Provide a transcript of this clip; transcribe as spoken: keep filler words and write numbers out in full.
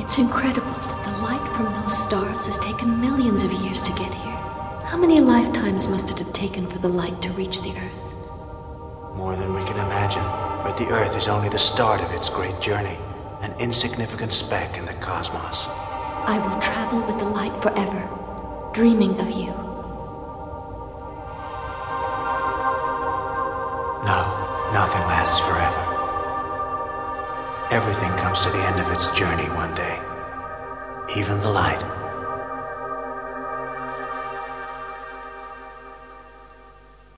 It's incredible that the light from those stars has taken millions of years to get here. How many lifetimes must it have taken for the light to reach the Earth? More than we can imagine, but the Earth is only the start of its great journey, an insignificant speck in the cosmos. I will travel with the light forever, dreaming of you. No, nothing lasts forever. Everything comes to the end of its journey one day, even the light.